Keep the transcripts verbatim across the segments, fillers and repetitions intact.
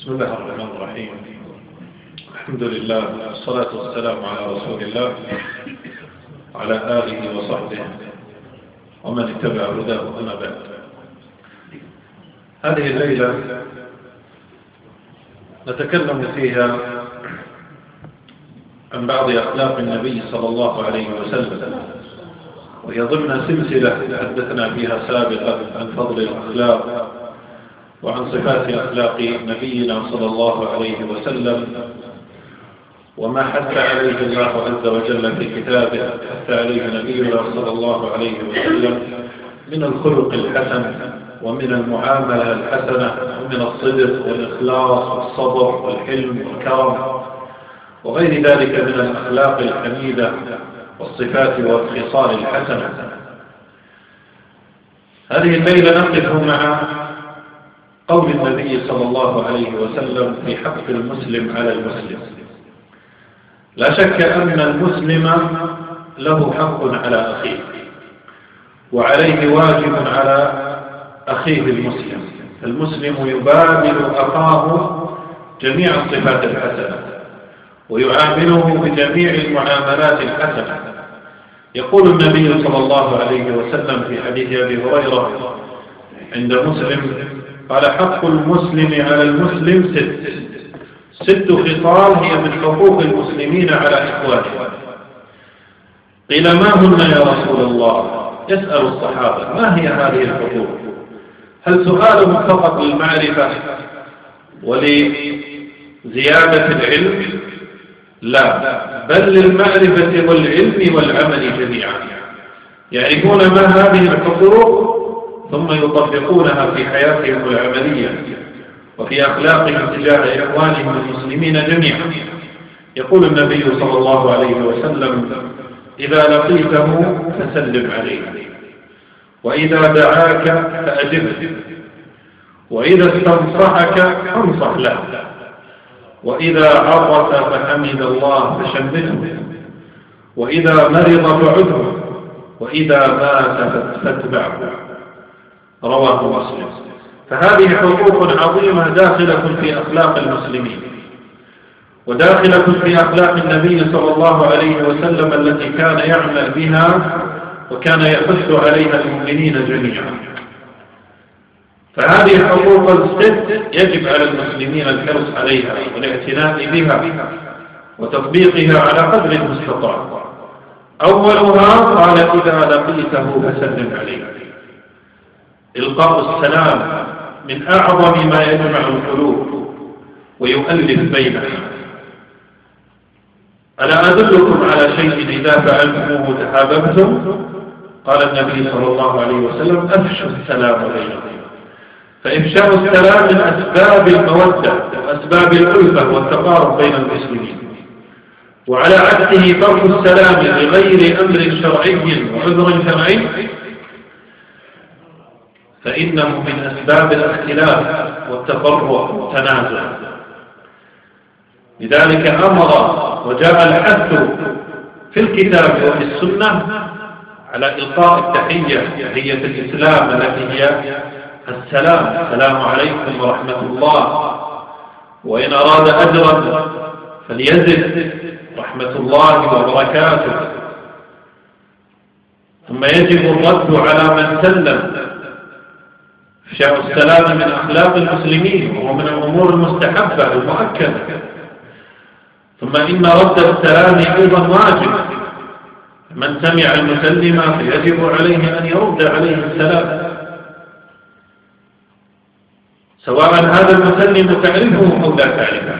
بسم الله الرحمن الرحيم. الحمد لله والصلاة والسلام على رسول الله وعلى آله وصحبه ومن اتبع هداه أما بعد. هذه الليلة نتكلم فيها عن بعض أخلاق النبي صلى الله عليه وسلم، وهي ضمن سلسلة تحدثنا فيها سابقا عن فضل الأخلاق وعن صفات أخلاق نبينا صلى الله عليه وسلم، وما حث عليه الله عز وجل في كتابه، حث عليه نبينا صلى الله عليه وسلم من الخلق الحسن ومن المعاملة الحسنة ومن الصدق والإخلاص والصبر والحلم والكرم وغير ذلك من الأخلاق الحميدة والصفات والخصال الحسنة. هذه الليلة نقف مع قول النبي صلى الله عليه وسلم في حق المسلم على المسلم. لا شك أن المسلم له حق على أخيه، وعليه واجب على أخيه المسلم. المسلم يبادل أخاه جميع الصفات الحسنة ويعامله بجميع المعاملات الحسنة. يقول النبي صلى الله عليه وسلم في حديث أبي هريرة عند مسلم قال: حق المسلم على المسلم ست ست خصال هي من حقوق المسلمين على إخوانهم. قيل: ما هن يا رسول الله؟ يسأل الصحابة: ما هي هذه الحقوق؟ هل سؤالهم فقط للمعرفة ولزيادة العلم؟ لا، بل للمعرفة والعلم والعمل جميعا. يعرفون ما هذه الحقوق ثم يطبقونها في حياتهم العملية وفي أخلاقهم تجاه إخوانهم المسلمين جميعا. يقول النبي صلى الله عليه وسلم: إذا لقيته فسلم عليه، وإذا دعاك فأجبه، وإذا استنصحك فانصح له، وإذا عطس فحمد الله فشمته، وإذا مرض فعده، وإذا مات فاتبعه. رواه مسلم. فهذه حقوق عظيمة داخلة في أخلاق المسلمين وداخلة في أخلاق النبي صلى الله عليه وسلم التي كان يعمل بها وكان يحث عليها المؤمنين جميعا. فهذه الحقوق الست يجب على المسلمين الحرص عليها والاعتناء بها وتطبيقها على قدر المستطاع. أولها قال: إذا لقيته فسلم عليه. إلقاء السلام من أعظم ما يجمع القلوب ويؤلف بينها. ألا أدلكم على شيء إذا فعلتموه تحاببتم؟ قال النبي صلى الله عليه وسلم: أفشوا السلام بينكم. فإفشاء السلام من أسباب المودة وأسباب الألفة والتقارب بين المسلمين. وعلى عكسه ترك السلام لغير أمر شرعي وعذر شرعي فإنه من أسباب الاختلاف والتفرق والتنازع. لذلك أمر وجاء الحث في الكتاب وفي السنة على إلقاء التحية، تحية الإسلام التي هي السلام: السلام عليكم ورحمة الله. وإن أراد أجرا فليزد: رحمة الله وبركاته. ثم يجب الرد على من سلم. إفشاء السلام من أخلاق المسلمين وهو من الأمور المستحبة المؤكدة. ثم إن رد السلام أيضا واجب. من سمع المسلم فيجب عليه أن يرد عليه السلام، سواء هذا المسلم تعرفه أو لا تعرفه،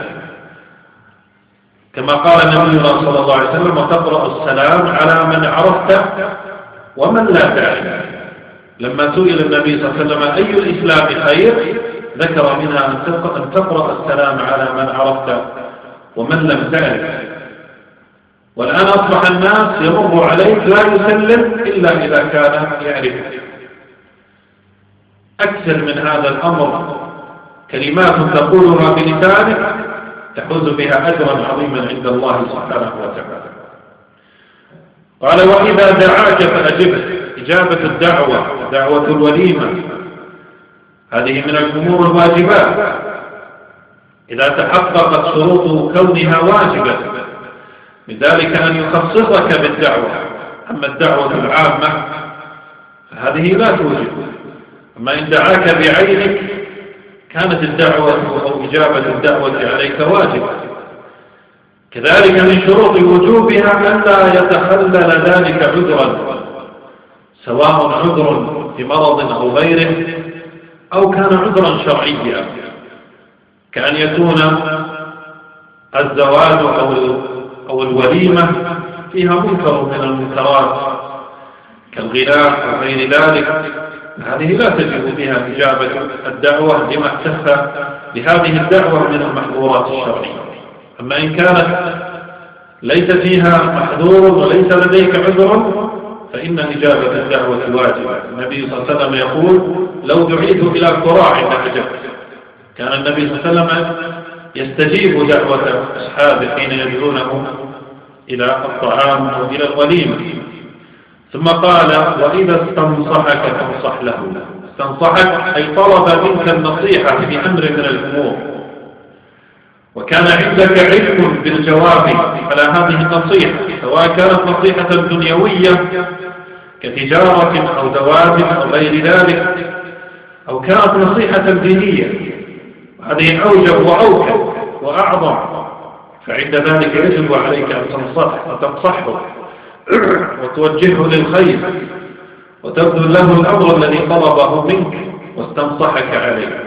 كما قال النبي صلى الله عليه وسلم: وتقرأ السلام على من عرفت ومن لا تعرف. لما سئل النبي صلى الله عليه وسلم: أي الإسلام خير؟ ذكر منها أن تقرأ السلام على من عرفت ومن لم تعرف. والآن أصبح الناس يمر عليك لا يسلم إلا إذا كان يعرفك. أكثر من هذا الأمر كلمات تقولها بلسانك تحوز بها أجرا عظيما عند الله سبحانه وتعالى. قال: وإذا دعاك فأجبه. إجابة الدعوة، دعوة الوليمة، هذه من الأمور الواجبات. إذا تحققت شروط كونها واجبة، من ذلك أن يخصصك بالدعوة. أما الدعوة العامة فهذه لا توجب. أما إن دعاك بعينك كانت الدعوة أو إجابة الدعوة عليك واجبة. كذلك من شروط وجوبها أن لا يتخلل ذلك عذرا، سواء عذر في مرض أو غيره، أو كان عذرا شرعيا، كأن يكون الزواج أو الوليمة فيها منكر من المنكرات كالغناء وغير ذلك، هذه لا تجب فيها إجابة الدعوة لما اكتفى بهذه الدعوة من المحظورات الشرعية. أما إن كانت ليس فيها محظور وليس لديك عذر فإن إجابة الدعوة واجبة. النبي صلى الله عليه وسلم يقول: لو دعيت إلى قراع لأجبت. كان النبي صلى الله عليه وسلم يستجيب دعوة أصحابه حين يدعونه إلى الطعام أو إلى الوليمة. ثم قال: وإذا استنصحك فانصح له. استنصحك أي طلب منك النصيحة في أمر من الأمور، وكان عندك علم بالجواب على هذه النصيحة، سواء كانت نصيحة دنيوية كتجارة أو زواج أو غير ذلك، أو كانت نصيحة دينية، وهذه أوجب وأوكل وأعظم. فعند ذلك يجب عليك أن تنصحه وتنصحه وتوجهه للخير وتبذل له الأمر الذي طلبه منك واستنصحك عليه.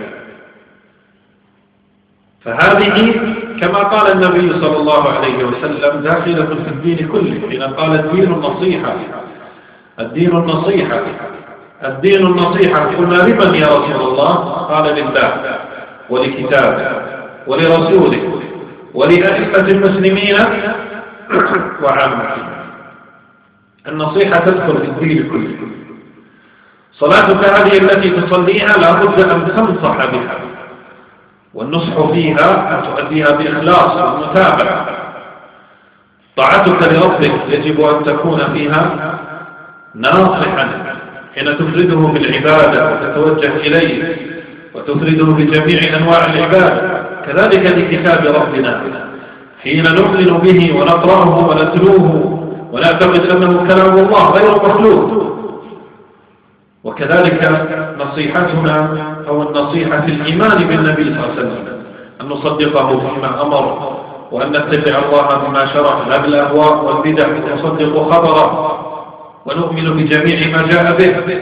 فهذه كما قال النبي صلى الله عليه وسلم داخلة في الدين كله، حين قال: الدين النصيحة. الدين النصيحة الدين النصيحة. قلنا: لمن يا رسول الله؟ قال: لله ولكتابه ولرسوله ولأئمة المسلمين وعامتهم. النصيحة تدخل في الدين كله. صلاتك هذه التي تصليها لا بد أن تنصح بها، والنصح فيها أن تؤديها بإخلاص ومتابعة. طاعتك لربك يجب أن تكون فيها ناصحا حين تفرده بالعبادة وتتوجه إليه وتفرده بجميع أنواع العبادة. كذلك لكتاب ربنا حين نؤمن به ونقرأه ونتلوه ونعتقد أنه كلام الله غير مخلوق. وكذلك نصيحتنا أو النصيحة في الإيمان بالنبي صلى الله عليه وسلم، أن نصدقه فيما أمر، وأن نتبع الله بما شرع لا بالأهواء والبدع، ونصدق خبره ونؤمن بجميع ما جاء به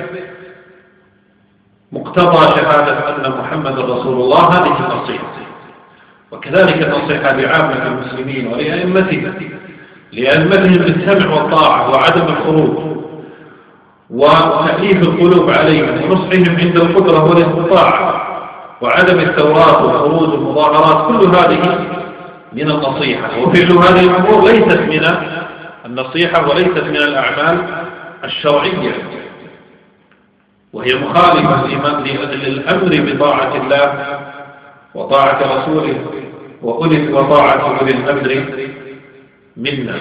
مقتضى شهادة أن محمد رسول الله. هذه النصيحة. وكذلك النصيحة لعامة المسلمين ولأئمتهم لأئمتهم بالسمع والطاعة وعدم الخروج وتأليف القلوب عليهم ونصحهم عند القدرة والاستطاعة وعدم الثورات والخروج والمظاهرات. كل هذه من النصيحة، وفعل هذه الأمور ليست من النصيحة وليست من الأعمال الشرعية، وهي مخالفة للأمر بطاعة الله وطاعة رسوله وطاعة أولي الأمر منا.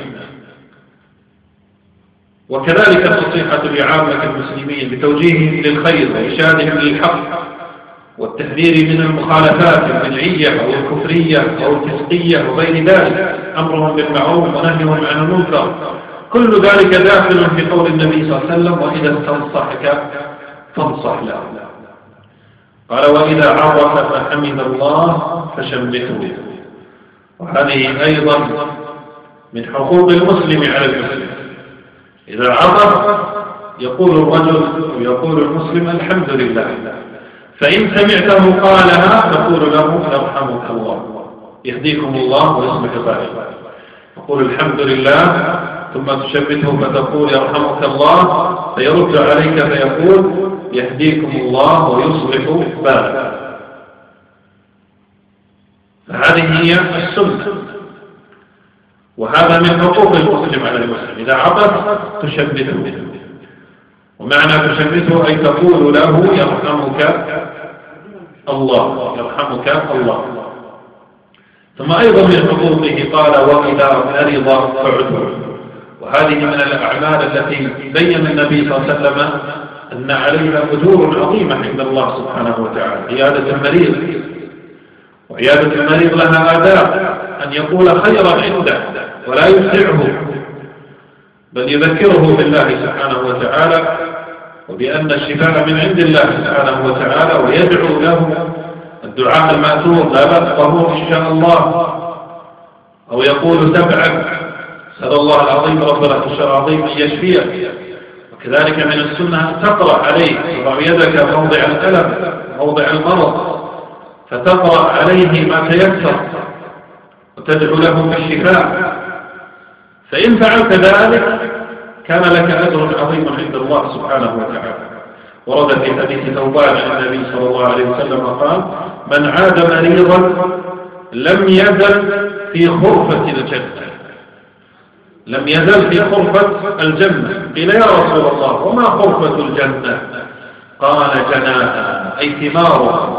وكذلك النصيحة لعامة المسلمين بتوجيههم للخير وإرشادهم للحق والتحذير من المخالفات البدعية أو الكفرية أو الفسقية وغير ذلك، أمرهم بالمعروف ونهيهم عن المنكر. كل ذلك داخل في قول النبي صلى الله عليه وسلم: وإذا استنصحك فانصح له. قال: وإذا عرف فحمد الله فشمته. وهذه أيضا من حقوق المسلم على المسلم. إذا عرف يقول الرجل ويقول المسلم: الحمد لله. فإن سمعته قالها تقول له: يرحمك الله، يهديكم الله ويصلح بالكم. تقول الحمد لله ثم تشمته فتقول: يرحمك الله، فيرد عليك فيقول: يهديكم الله ويصلح بالكم. فهذه هي السنة، وهذا من حقوق المسلم على المسلم. إذا عطف تشمته، ومعنى تشمته أي تقول له: يرحمك الله، يرحمك الله. ثم أيضا من حقوقه قال: وإذا مرض فاعده. وهذه من الأعمال التي بين النبي صلى الله عليه وسلم أن عليها أجور عظيمة عند الله سبحانه وتعالى: عيادة المريض وعيادة المريض لها آداب، أن يقول خيرا عنده ولا يسرعه، بل يذكره بالله سبحانه وتعالى وبأن الشفاء من عند الله سبحانه وتعالى، ويدعو له الدعاء المأثور لا بأس طهور إن شاء الله، أو يقول سبعا سأل الله العظيم رب العرش العظيم أن يشفيه. وكذلك من السنة أن تقرأ عليه، تضع يدك موضع الألم موضع المرض فتقرأ عليه ما تيسر وتدعو له بالشفاء، فإن فعلت ذلك كان لك أجر عظيم عند الله سبحانه وتعالى. ورد في حديث ثوبان عن النبي صلى الله عليه وسلم قال: من عاد مريضا لم يزل في خرفة الجنة، لم يزل في خرفة الجنة. قيل يا رسول الله وما خرفة الجنة؟ قال: جناها أي ثمارها،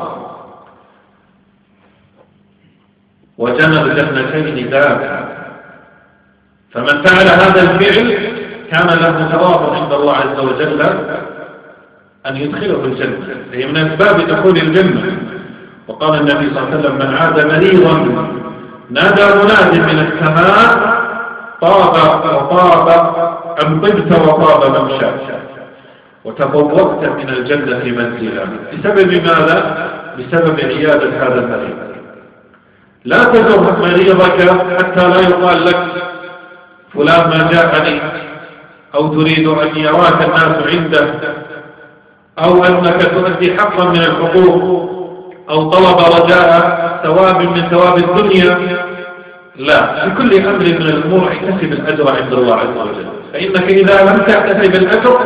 وجنى الجنتين ذاك. فمن فعل هذا الفعل كان له ثواب عند الله عز وجل أن يدخله الجنة، هي من أسباب دخول الجنة. وقال النبي صلى الله عليه وسلم: من عاد مريضا نادى مناد من السماء طاب وطاب أم طبت وطاب ممشاك وتبوأت من الجنة منزلا. بسبب ماذا؟ بسبب عيادة هذا المريض. لا تزر مريضك حتى لا يقال لك فلان ما جاءني، أو تريد أن يراك الناس عنده، أو أنك تؤدي حقا من الحقوق، أو طلب رجاء ثواب من ثواب الدنيا. لا، في كل أمر من الأمور احتسب الأجر عند الله عز وجل، فإنك إذا لم تحتسب الأجر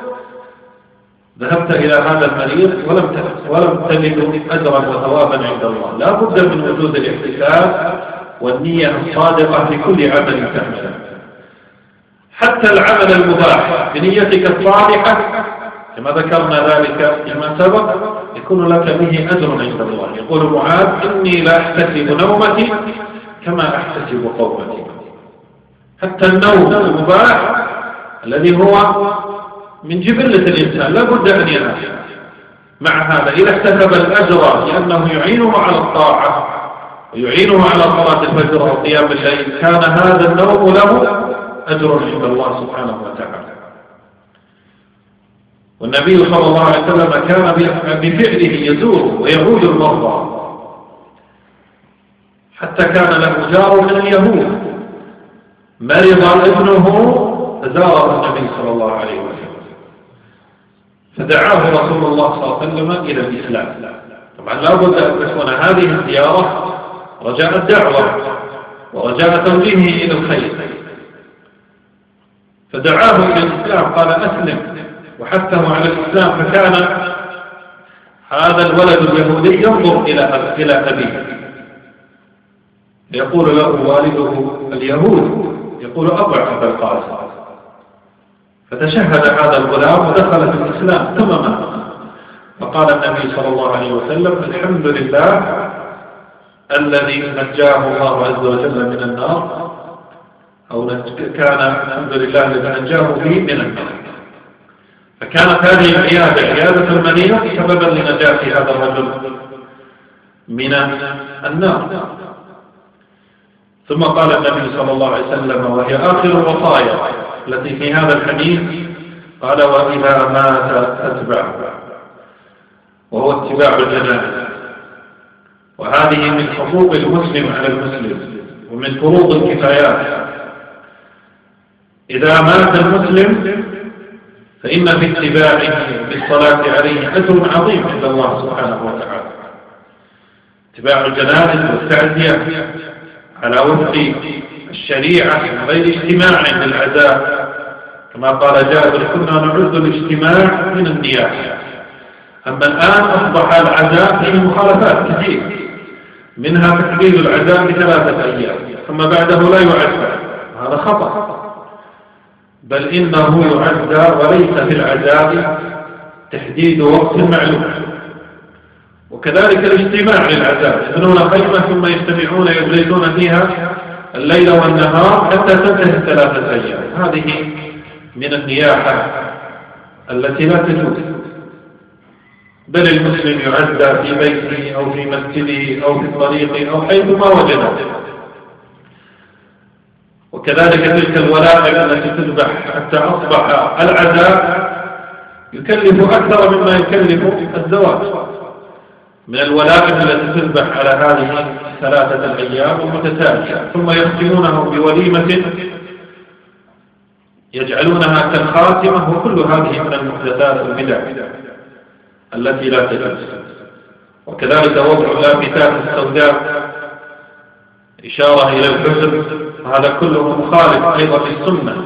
ذهبت إلى هذا المريض ولم ولم تجد أجرا وثوابا عند الله. لا بد من وجود الاحتساب والنية الصادقة في كل عمل تعمله، حتى العمل المباح بنيتك الصالحة كما ذكرنا ذلك فيما سبق يكون لك به أجر عند الله. يقول معاذ: إني لا أحتسب نومتي كما أحتسب قومتي. حتى النوم المباح الذي هو من جبلة الإنسان لا بد أن ينام. مع هذا إذا احتسب الأجر لأنه يعينه على الطاعة ويعينه على صلاة الفجر وقيام الليل، كان هذا النوم له أجر عند الله سبحانه وتعالى. والنبي صلى الله عليه وسلم كان بفعله يزور ويعود المرضى، حتى كان له جار من اليهود مرض ابنه فزاره النبي صلى الله عليه وسلم، فدعاه رسول الله صلى الله عليه وسلم إلى الإسلام. طبعا لا بد أن تكون هذه الزيارة رجاء الدعوة ورجاء توجيهه إلى الخير، فدعاه إلى الإسلام، قال: أسلم، وحثه على الإسلام. فكان هذا الولد اليهودي ينظر إلى إلى أبيه، يقول له والده اليهود يقول: أطع أبا القاسم. فتشهد هذا الغلام ودخل في الإسلام تماما. فقال النبي صلى الله عليه وسلم: الحمد لله الذي نجاه الله عز وجل من النار، أو كان الحمد لله الذي نجاه فيه من النار. فكانت هذه العيادة عيادة المريض سببا لنجاة هذا الرجل من النار. ثم قال النبي صلى الله عليه وسلم وهي آخر الوصايا التي في هذا الحديث، قال: وإذا مات فاتبعه، وهو اتباع الجنازة. وهذه من حقوق المسلم على المسلم ومن فروض الكفايات. إذا مات المسلم فإن في اتباعه بالصلاة عليه أجر عظيم عند الله سبحانه وتعالى. اتباع الجنازة والتعزية على وفق الشريعة من غير اجتماع للعزاء، كما قال جابر: كنا نعد الاجتماع من النياحة. أما الآن أصبح العزاء فيه مخالفات كثير، منها تحديد العزاء بثلاثة أيام ثم بعده لا يعزى، وهذا خطأ، بل إنه يعزى وليس في العزاء تحديد وقت معلوم. وكذلك الاجتماع للعزاء، يبنون خيمة ثم يجتمعون يجلسون فيها الليل والنهار حتى تنتهي الثلاثة أيام، هذه من النياحة التي لا تجوز، بل المسلم يعزى في بيته أو في مسجده أو في الطريق أو حيثما وجده. وكذلك تلك الولائم التي تذبح حتى أصبح العزاء يكلف أكثر مما يكلف الزواج، من الولائم التي تذبح على هذه ثلاثة الأيام المتتالية، ثم يختمونه بوليمة يجعلونها كالخاتمة، وكل هذه من المحدثات البدع التي لا تجوز. وكذلك وضع اللافتات السوداء إشارة إلى الحزن، هذا كله مخالف أيضا للسنة.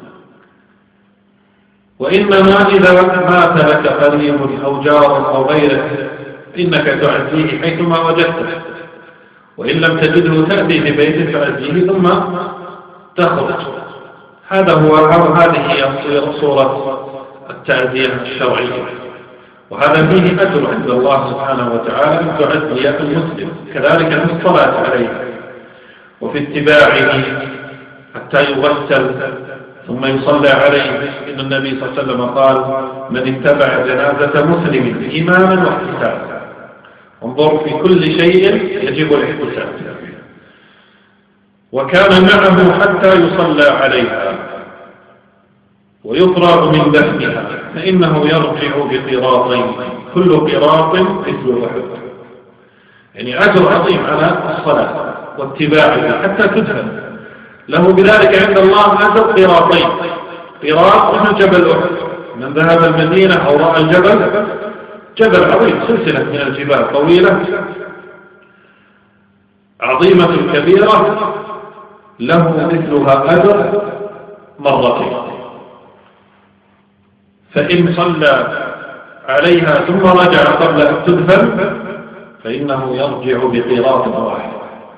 وإنما إذا مات لك قريب أو جار أو غيره إنك تعزيه حيثما وجدته، وإن لم تجده تأتي في بيته تعزيه ثم تخرج. هذا هو هذه هي صورة التعزية الشرعية، وهذا فيه أجر عند الله سبحانه وتعالى أن تعزي المسلم، كذلك في الصلاة عليه وفي اتباعه حتى يغسل ثم يصلى عليه. إن النبي صلى الله عليه وسلم قال: من اتبع جنازة مسلم إيمانا واحتسابا. انظر، في كل شيء يجب الاحتساب. وكان معه حتى يصلى عليها ويفرغ من دفنها، فإنه يرجع بقراطين، كل قراط مثل أحد. يعني أجر عظيم على الصلاة واتباعه حتى تدفن، له بذلك عند الله أجر قراطين. قراط مثل جبل أحد، من ذهب المدينة أو رأى الجبل، جبل عظيم، سلسلة من الجبال طويلة عظيمة كبيرة، له مثلها أجر مرتين. فإن صلى عليها ثم رجع قبل أن تدفن فإنه يرجع بقراط واحد.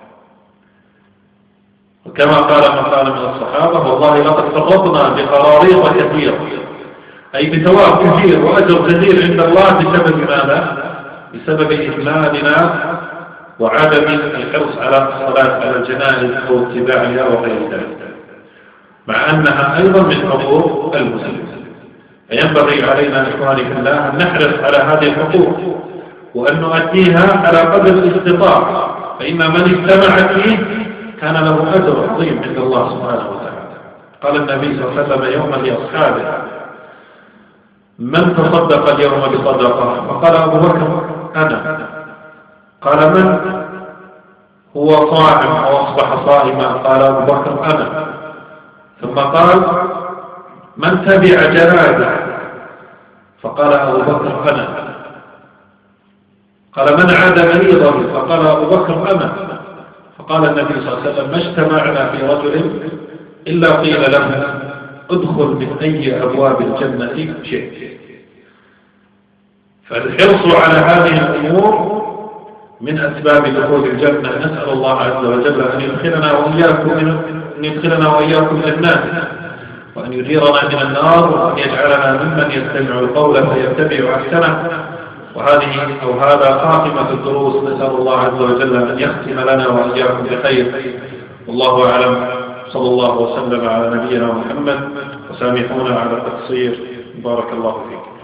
وكما قال من قال من الصحابة: والله لقد فرطنا بقراريط كثيرة، أي بثواب كثير وأجر كثير عند الله بسبب ماذا؟ بسبب إهمالنا وعدم الحرص على الصلاة على الجنائز أو اتباعها وغير ذلك، مع أنها أيضا من حقوق المسلم. فينبغي علينا إخواني في الله أن نحرص على هذه الحقوق وأن نؤديها على قدر الاستطاعة، فإن من اجتمع فيه كان له أجر عظيم عند الله سبحانه وتعالى. قال النبي صلى الله عليه وسلم يوما لأصحابه: من تصدق اليوم بصدقة؟ فقال أبو بكر: أنا. قال: من هو صائم أو أصبح صائما؟ قال أبو بكر: أنا. ثم قال: من تبع جنازة؟ فقال أبو بكر: أنا. قال: من عاد مريضا؟ فقال أبو بكر: أنا. فقال النبي صلى الله عليه وسلم: ما اجتمعنا في رجل إلا قيل له ادخل من أي أبواب الجنة شئت. فالحرص على هذه الأمور من أسباب دخول الجنة. نسأل الله عز وجل أن يدخلنا وإياكم أن يدخلنا وإياكم جناته، وأن يجيرنا من النار، وأن يجعلنا ممن يستمع القول فيتبع أحسنه. وهذه أو هذا خاتمة الدروس، نسأل الله عز وجل أن يختم لنا وإياكم بخير. والله أعلم. صلى الله وسلم على نبينا محمد، وسامحونا على التقصير. بارك الله فيكم.